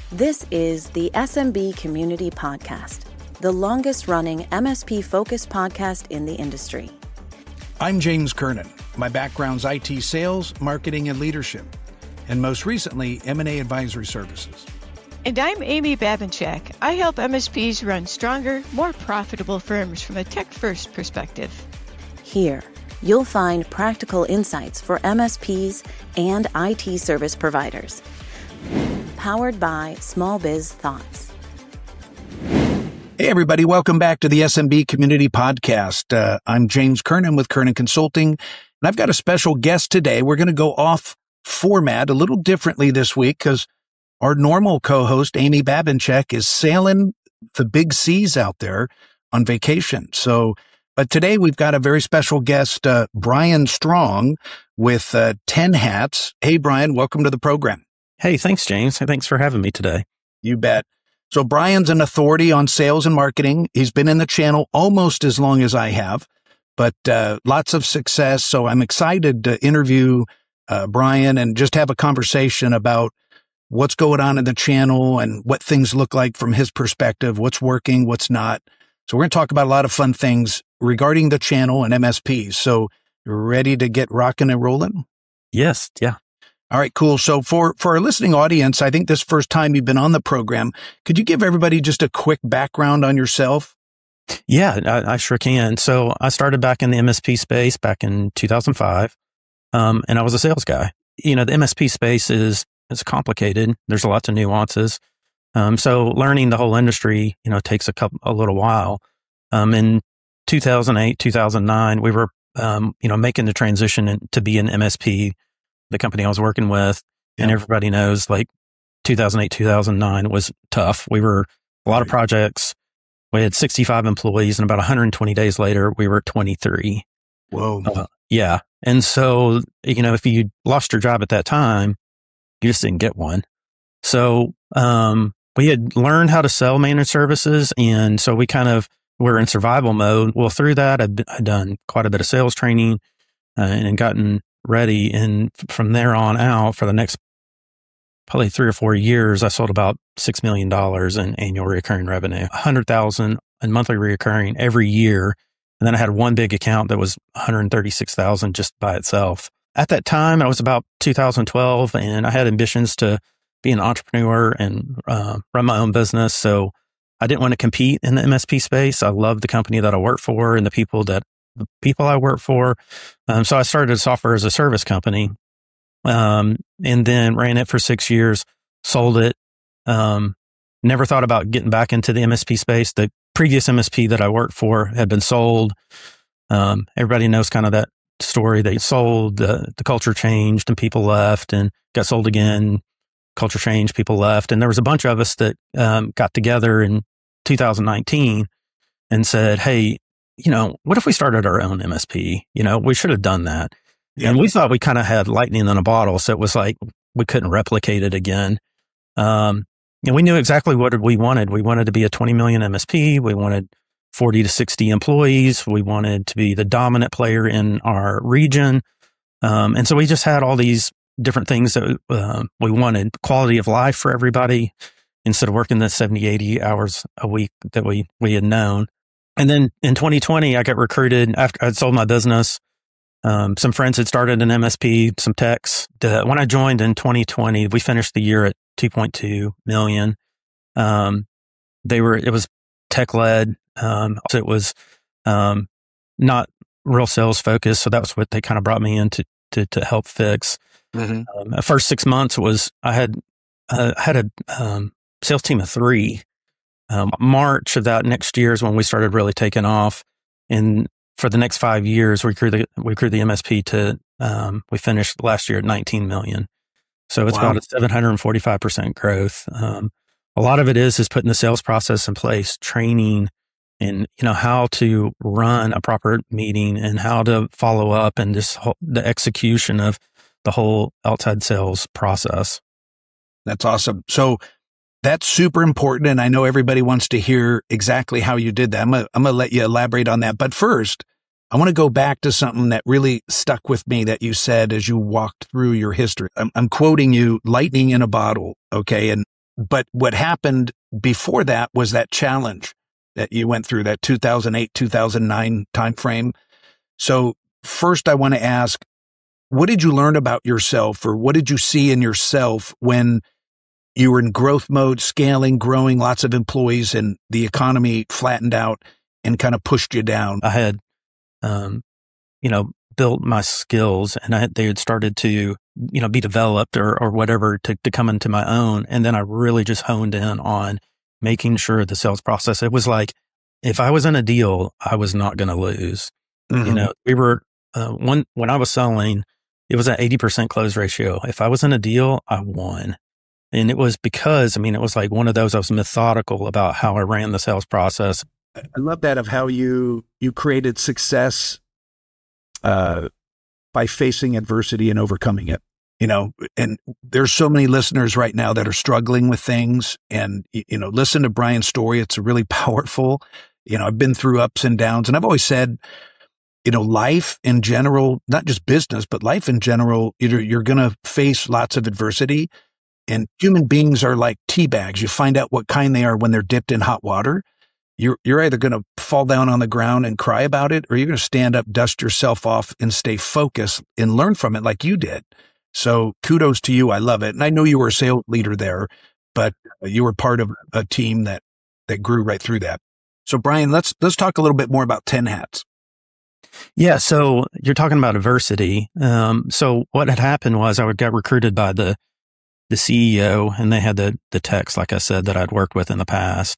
This is the SMB Community Podcast, the longest-running MSP-focused podcast in the industry. I'm James Kernan. My background's IT sales, marketing, and leadership, and most recently, M&A advisory services. And I'm Amy Babinchak. I help MSPs run stronger, more profitable firms from a tech-first perspective. Here, you'll find practical insights for MSPs and IT service providers. Powered by Small Biz Thoughts. Hey, everybody. Welcome back to the SMB Community Podcast. I'm James Kernan with Kernan Consulting, and I've got a special guest today. We're going to go off format a little differently this week because our normal co-host, Amy Babinchak, is sailing the big seas out there on vacation. But today we've got a very special guest, Brian Strong with 10 Hats. Hey, Brian, welcome to the program. Hey, thanks, James. Thanks for having me today. You bet. So Brian's an authority on sales and marketing. He's been in the channel almost as long as I have, but lots of success. So I'm excited to interview Brian and just have a conversation about what's going on in the channel and what things look like from his perspective, what's working, what's not. So we're going to talk about a lot of fun things regarding the channel and MSPs. So you're ready to get rocking and rolling? Yes. Yeah. All right, cool. So for our listening audience, I think this first time you've been on the program, could you give everybody just a quick background on yourself? Yeah, I sure can. So I started back in the MSP space back in 2005, and I was a sales guy. You know, the MSP space is complicated. There's lots of nuances. So learning the whole industry, takes a little while. In 2008, 2009, we were, making the transition to be an MSP. The company I was working with, and everybody knows, like 2008, 2009 was tough. We were a lot of projects. We had 65 employees, and about 120 days later, we were at 23. Whoa. Yeah. And so, if you lost your job at that time, you just didn't get one. So, we had learned how to sell managed services. And so we were in survival mode. Well, through that, I'd done quite a bit of sales training and gotten ready. And from there on out, for the next probably 3 or 4 years, I sold about $6 million in annual recurring revenue, $100,000 in monthly recurring every year. And then I had one big account that was $136,000 just by itself. At that time, it was about 2012, and I had ambitions to be an entrepreneur and run my own business. So I didn't want to compete in the MSP space. I loved the company that I worked for and the people I work for. So I started a software as a service company, and then ran it for 6 years, sold it. Never thought about getting back into the MSP space. The previous MSP that I worked for had been sold. Everybody knows kind of that story. They sold, the culture changed and people left, and got sold again. Culture changed, people left. And there was a bunch of us that got together in 2019 and said, hey, what if we started our own MSP? We should have done that. Yeah. And we thought we kind of had lightning in a bottle. So it was like, we couldn't replicate it again. And we knew exactly what we wanted. We wanted to be a 20 million MSP. We wanted 40 to 60 employees. We wanted to be the dominant player in our region. And so we just had all these different things that we wanted. Quality of life for everybody instead of working the 70, 80 hours a week that we had known. And then in 2020, I got recruited after I'd sold my business. Some friends had started an MSP, some techs. When I joined in 2020, we finished the year at 2.2 million. It was tech led. So it was, not real sales focused. So that was what they kind of brought me in to help fix. Mm-hmm. The first 6 months was, I had a sales team of 3. March of that next year is when we started really taking off. And for the next 5 years, we grew the MSP to, we finished last year at 19 million. So it's about a 745% growth. A lot of it is putting the sales process in place, training, and, how to run a proper meeting and how to follow up, and just the execution of the whole outside sales process. That's awesome. So that's super important. And I know everybody wants to hear exactly how you did that. I'm going to let you elaborate on that. But first, I want to go back to something that really stuck with me that you said as you walked through your history. I'm quoting you, lightning in a bottle. Okay. And But what happened before that was that challenge that you went through, that 2008, 2009 timeframe. So first I want to ask, what did you learn about yourself, or what did you see in yourself when you were in growth mode, scaling, growing, lots of employees, and the economy flattened out and kind of pushed you down? I had, built my skills, and they had started to, be developed or whatever to come into my own. And then I really just honed in on making sure the sales process, it was like, if I was in a deal, I was not going to lose. Mm-hmm. We were, when I was selling, it was an 80% close ratio. If I was in a deal, I won. And it was because, it was like one of those, I was methodical about how I ran the sales process. I love that, of how you created success by facing adversity and overcoming it. And there's so many listeners right now that are struggling with things, and, listen to Brian's story. It's really powerful. I've been through ups and downs, and I've always said, life in general, not just business, but life in general, you're going to face lots of adversity, and human beings are like tea bags. You find out what kind they are when they're dipped in hot water. You're either going to fall down on the ground and cry about it, or you're going to stand up, dust yourself off, and stay focused and learn from it like you did. So kudos to you. I love it. And I know you were a sales leader there, but you were part of a team that grew right through that. So Brian, let's talk a little bit more about 10 Hats. Yeah. So you're talking about adversity. So what had happened was I got recruited by the CEO, and they had the techs, like I said, that I'd worked with in the past.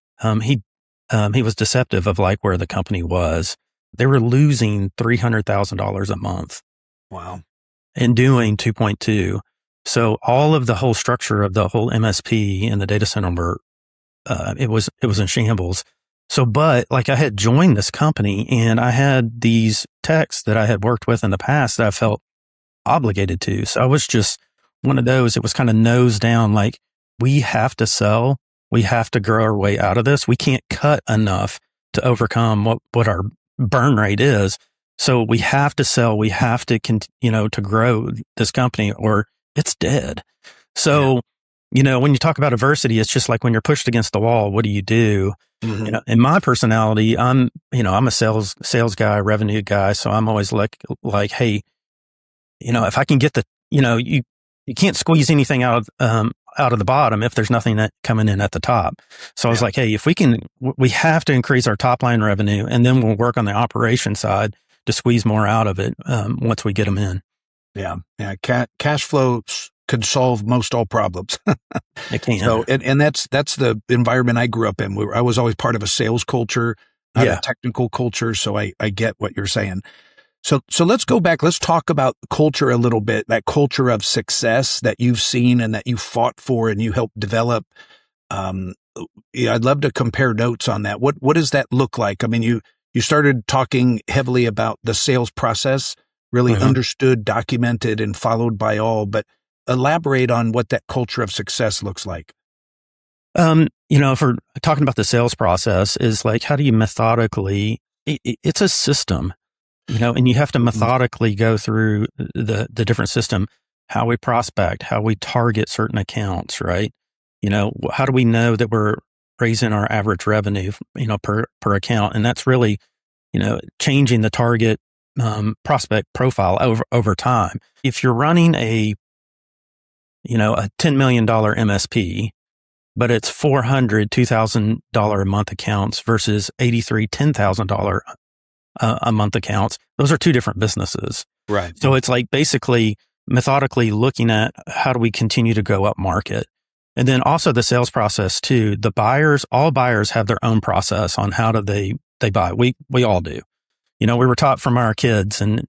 He was deceptive of like where the company was. They were losing $300,000 a month. Wow. And doing 2.2. So all of the whole structure of the whole MSP and the data center were, it was in shambles. So, but like I had joined this company, and I had these techs that I had worked with in the past that I felt obligated to. So I was just one of those, it was kind of nose down, like, we have to sell. We have to grow our way out of this. We can't cut enough to overcome what our burn rate is. So we have to sell. We have to, to grow this company, or it's dead. So, when you talk about adversity, it's just like when you're pushed against the wall, what do you do? Mm-hmm. In my personality, I'm a sales guy, revenue guy. So I'm always like, hey, if I can get you can't squeeze anything out of the bottom if there's nothing that coming in at the top. So I was like, hey, if we have to increase our top line revenue, and then we'll work on the operation side to squeeze more out of it once we get them in. Yeah. Cash flow could solve most all problems. It can. So, and that's the environment I grew up in. I was always part of a sales culture, not a technical culture. So I get what you're saying. So let's go back. Let's talk about culture a little bit, that culture of success that you've seen and that you fought for and you helped develop. I'd love to compare notes on that. What does that look like? You started talking heavily about the sales process, really understood, documented, and followed by all, but elaborate on what that culture of success looks like. If we're talking about the sales process, is like, how do you methodically, it's a system, and you have to methodically go through the different system, how we prospect, how we target certain accounts, right? How do we know that we're raising our average revenue, per account? And that's really, changing the target, prospect profile over time. If you're running a $10 million MSP, but it's $400, $2,000 a month accounts versus 83, $10,000 a month accounts, those are two different businesses. Right. So it's like basically methodically looking at how do we continue to go up market. And then also the sales process too. All buyers have their own process on how do they buy. We all do. We were taught from our kids, and,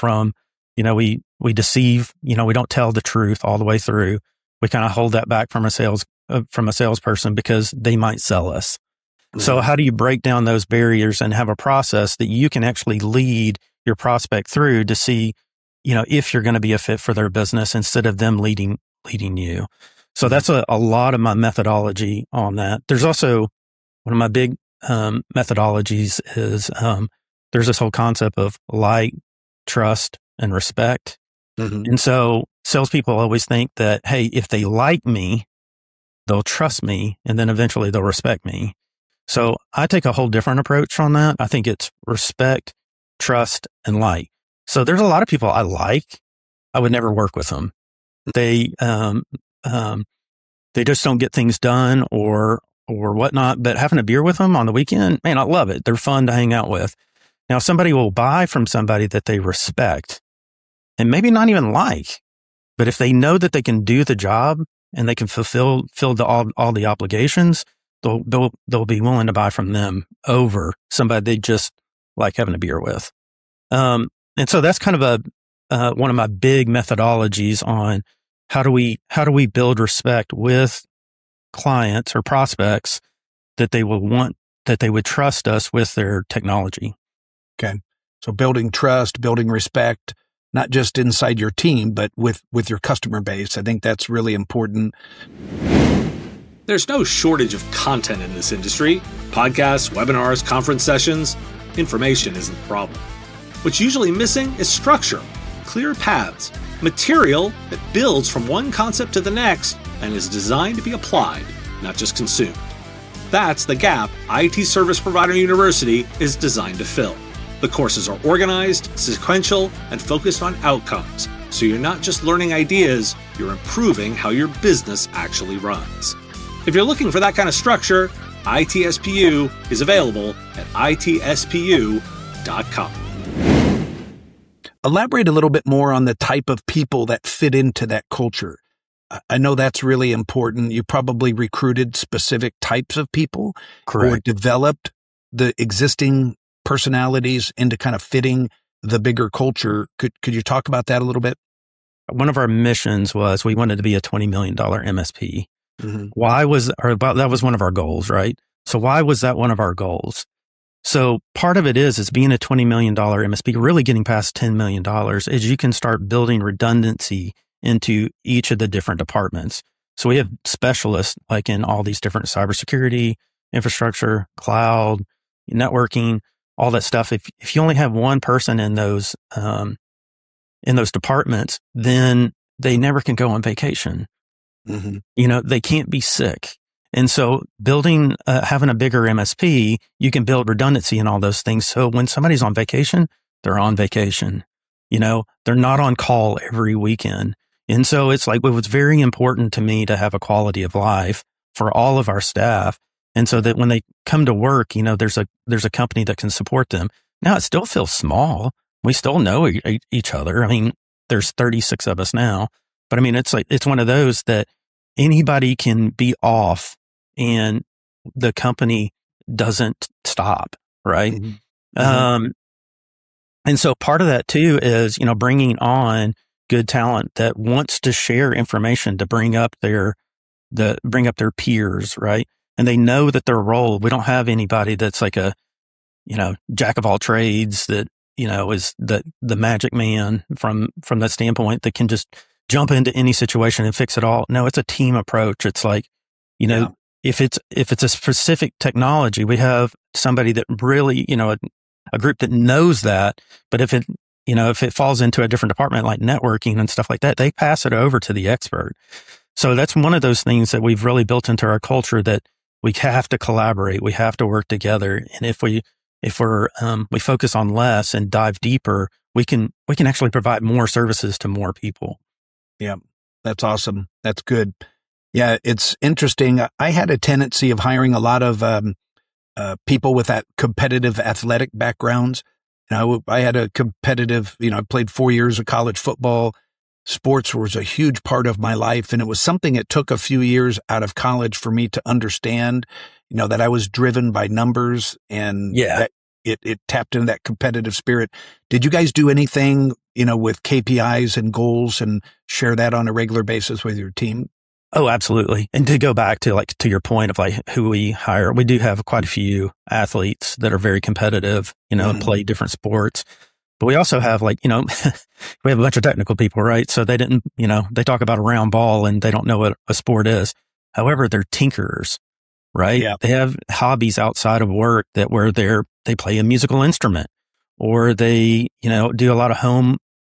we deceive, we don't tell the truth all the way through. We kind of hold that back from a salesperson because they might sell us. Mm-hmm. So how do you break down those barriers and have a process that you can actually lead your prospect through to see, if you're going to be a fit for their business instead of them leading you. So that's a lot of my methodology on that. There's also one of my big methodologies is there's this whole concept of like, trust, and respect. Mm-hmm. And so salespeople always think that, hey, if they like me, they'll trust me, and then eventually they'll respect me. So I take a whole different approach on that. I think it's respect, trust, and like. So there's a lot of people I like. I would never work with them. They just don't get things done or whatnot. But having a beer with them on the weekend, man, I love it. They're fun to hang out with. Now, somebody will buy from somebody that they respect and maybe not even like, but if they know that they can do the job and they can fulfill all the obligations, they'll be willing to buy from them over somebody they just like having a beer with. And so that's kind of one of my big methodologies on how do we build respect with clients or prospects that they would trust us with their technology. Okay. So building trust, building respect, not just inside your team, but with your customer base. I think that's really important. There's no shortage of content in this industry. Podcasts, webinars, conference sessions. Information isn't the problem. What's usually missing is structure, clear paths, material that builds from one concept to the next and is designed to be applied, not just consumed. That's the gap IT Service Provider University is designed to fill. The courses are organized, sequential, and focused on outcomes, so you're not just learning ideas, you're improving how your business actually runs. If you're looking for that kind of structure, ITSPU is available at itspu.com. Elaborate a little bit more on the type of people that fit into that culture. I know that's really important. You probably recruited specific types of people. Correct. Or developed the existing personalities into kind of fitting the bigger culture. Could you talk about that a little bit? One of our missions was we wanted to be a $20 million MSP. Mm-hmm. That was one of our goals, right? So why was that one of our goals? So part of it is being a $20 million MSP, really getting past $10 million is you can start building redundancy into each of the different departments. So we have specialists like in all these different cybersecurity, infrastructure, cloud, networking, all that stuff. If you only have one person in those departments, then they never can go on vacation. Mm-hmm. They can't be sick. And so having a bigger MSP, you can build redundancy in all those things. So when somebody's on vacation, they're on vacation. They're not on call every weekend. And so it's like, it was very important to me to have a quality of life for all of our staff. And so that when they come to work, there's a company that can support them. Now it still feels small. We still know each other. I mean, there's 36 of us now, but I mean, it's one of those that anybody can be off and the company doesn't stop. Right. Mm-hmm. And so part of that too is, bringing on good talent that wants to share information to bring up their peers. Right. And they know that their role, we don't have anybody that's like a, jack of all trades that, is the magic man from that standpoint that can just jump into any situation and fix it all. No, it's a team approach. It's like, if it's a specific technology, we have somebody that really, a group that knows that, but if it falls into a different department like networking and stuff like that, they pass it over to the expert. So that's one of those things that we've really built into our culture, that we have to collaborate. We have to work together. And if we focus on less and dive deeper, we can actually provide more services to more people. Yeah, that's awesome. That's good. Yeah, it's interesting. I had a tendency of hiring a lot of people with that competitive athletic backgrounds. I had a competitive, I played 4 years of college football. Sports was a huge part of my life. And it was something it took a few years out of college for me to understand, that I was driven by numbers and that it tapped into that competitive spirit. Did you guys do anything, with KPIs and goals and share that on a regular basis with your team? Oh, absolutely. And to go back to your point of who we hire, we do have quite a few athletes that are very competitive, and play different sports. But we also have we have a bunch of technical people, right? So they didn't, they talk about a round ball and they don't know what a sport is. However, they're tinkerers, right? Yeah. They have hobbies outside of work where they play a musical instrument, or they, do a lot of home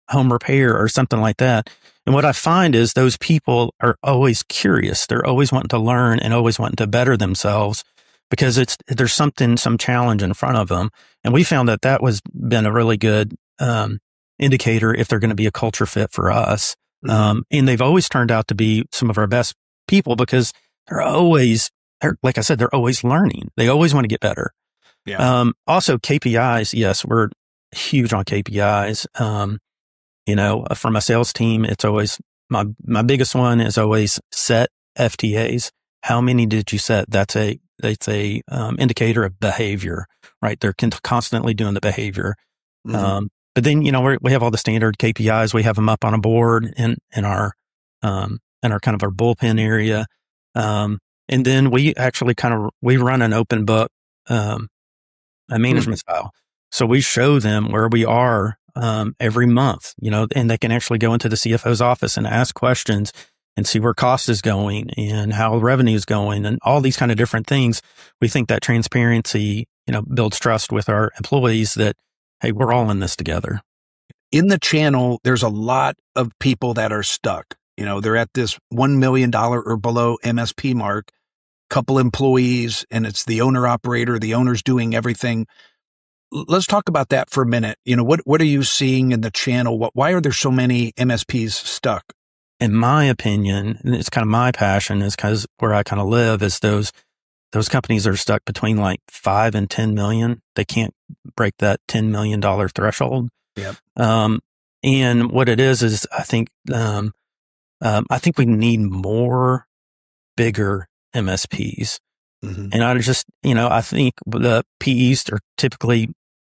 home repair or something like that. And what I find is those people are always curious. They're always wanting to learn and always wanting to better themselves because there's some challenge in front of them. And we found that was been a really good indicator if they're going to be a culture fit for us. And they've always turned out to be some of our best people because like I said, they're always learning. They always want to get better. Yeah. Also KPIs. Yes, we're huge on KPIs. From a sales team, it's always my biggest one is always set FTAs. How many did you set? That's a indicator of behavior, right? They're constantly doing the behavior. But then, we have all the standard KPIs. We have them up on a board in our kind of our bullpen area. And then we actually we run an open book, a management style. So we show them where we are, every month, and they can actually go into the CFO's office and ask questions and see where cost is going and how revenue is going and all these kind of different things. We think that transparency, builds trust with our employees that, hey, we're all in this together. In the channel, there's a lot of people that are stuck. They're at this $1 million or below MSP mark, couple employees, and it's the owner operator, the owner's doing everything. Let's talk about that for a minute. What are you seeing in the channel? Why are there so many MSPs stuck? In my opinion, and it's kind of my passion is because where I kind of live is those companies are stuck between like 5 and 10 million. They can't break that $10 million threshold. Yep. And what it is I think we need more bigger MSPs. And I just, I think the PEs are typically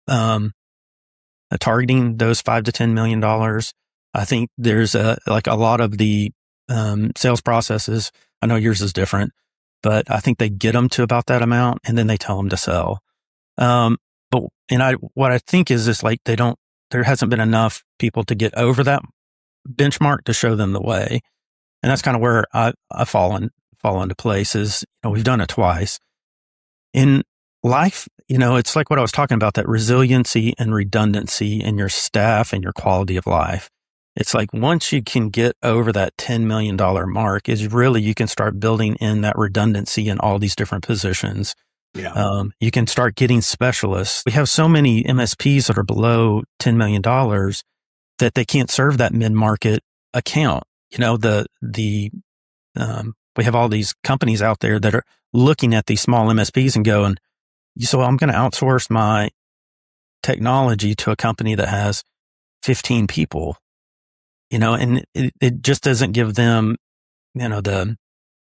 targeting those $5 to $10 million. I think there's a lot of the sales processes. I know yours is different, but I think they get them to about that amount and then they tell them to sell. What I think is like there hasn't been enough people to get over that benchmark to show them the way. And that's kind of where I fall into place is, we've done it twice. In life, it's like what I was talking about, that resiliency and redundancy in your staff and your quality of life. It's like once you can get over that $10 million mark is really, you can start building in that redundancy in all these different positions. Yeah. You can start getting specialists. We have so many MSPs that are below $10 million that they can't serve that mid-market account. We have all these companies out there that are looking at these small MSPs and going, so I'm going to outsource my technology to a company that has 15 people, and it just doesn't give them, the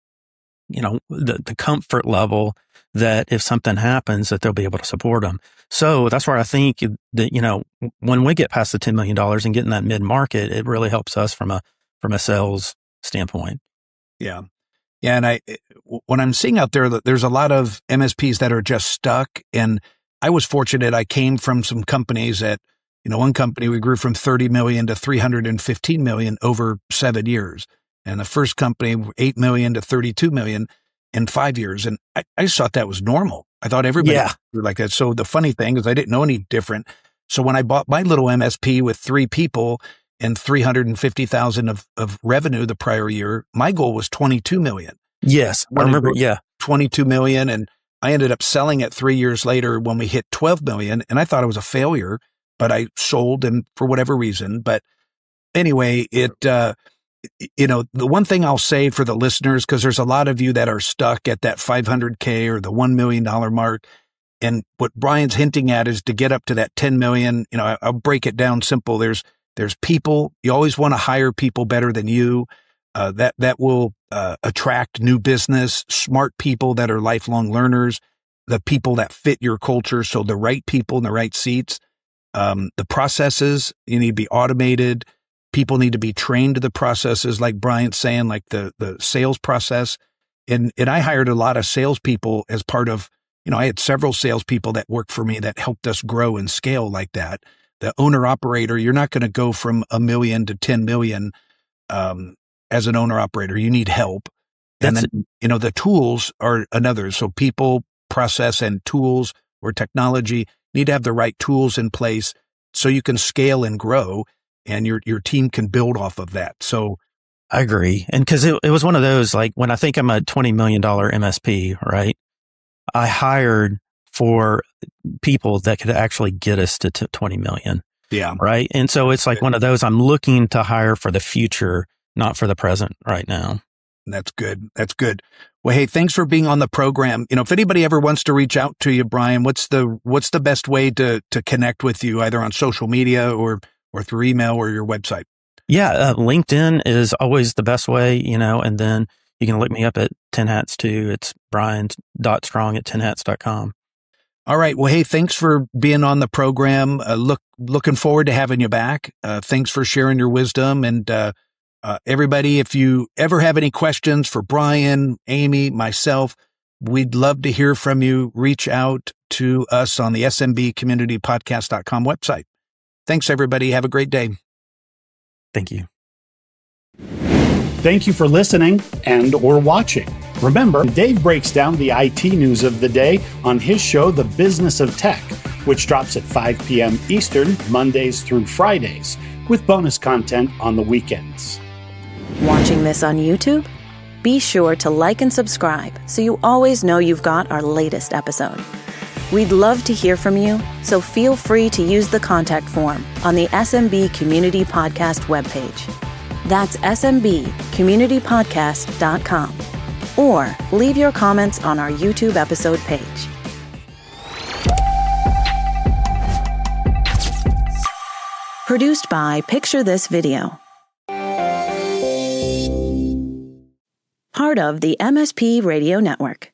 comfort level that if something happens that they'll be able to support them. So that's where I think that, when we get past the $10 million and get in that mid-market, it really helps us from a sales standpoint. Yeah. Yeah. And when I'm seeing out there that there's a lot of MSPs that are just stuck, and I was fortunate. I came from some companies that, one company we grew from 30 million to 315 million over 7 years. And the first company, 8 million to 32 million in 5 years. And I just thought that was normal. I thought everybody grew like that. So the funny thing is I didn't know any different. So when I bought my little MSP with 3 people and 350,000 of revenue the prior year, my goal was 22 million. Yes. I remember. Yeah. 22 million. And I ended up selling it 3 years later when we hit 12 million. And I thought it was a failure, but I sold, and for whatever reason. But anyway, the one thing I'll say for the listeners, because there's a lot of you that are stuck at that 500K or the $1 million mark. And what Brian's hinting at is to get up to that 10 million. I'll break it down simple. There's people. You always want to hire people better than you. That will attract new business, smart people that are lifelong learners, the people that fit your culture. So the right people in the right seats. The processes, you need to be automated. People need to be trained to the processes, like Brian's saying, like the sales process. And I hired a lot of salespeople as part of, I had several salespeople that worked for me that helped us grow and scale like that. The owner operator, you're not going to go from 1 million to 10 million as an owner operator. You need help. And then, the tools are another. So people, process, and tools or technology need to have the right tools in place so you can scale and grow. and your team can build off of that. So I agree. And because it was one of those, like when I think I'm a $20 million MSP, right? I hired for people that could actually get us to 20 million. Yeah. Right. And so it's like one of those, I'm looking to hire for the future, not for the present right now. That's good. That's good. Well, hey, thanks for being on the program. If anybody ever wants to reach out to you, Brian, what's the best way to connect with you, either on social media or through email or your website? Yeah. LinkedIn is always the best way, and then you can look me up at 10 Hats too. It's brian.strong@10hats.com. All right. Well, hey, thanks for being on the program. Looking forward to having you back. Thanks for sharing your wisdom. And everybody, if you ever have any questions for Brian, Amy, myself, we'd love to hear from you. Reach out to us on the SMBcommunitypodcast.com website. Thanks, everybody. Have a great day. Thank you. Thank you for listening and/or watching. Remember, Dave breaks down the IT news of the day on his show, The Business of Tech, which drops at 5 p.m. Eastern, Mondays through Fridays, with bonus content on the weekends. Watching this on YouTube? Be sure to like and subscribe so you always know you've got our latest episode. We'd love to hear from you, so feel free to use the contact form on the SMB Community Podcast webpage. That's smbcommunitypodcast.com. Or leave your comments on our YouTube episode page. Produced by Picture This Video. Part of the MSP Radio Network.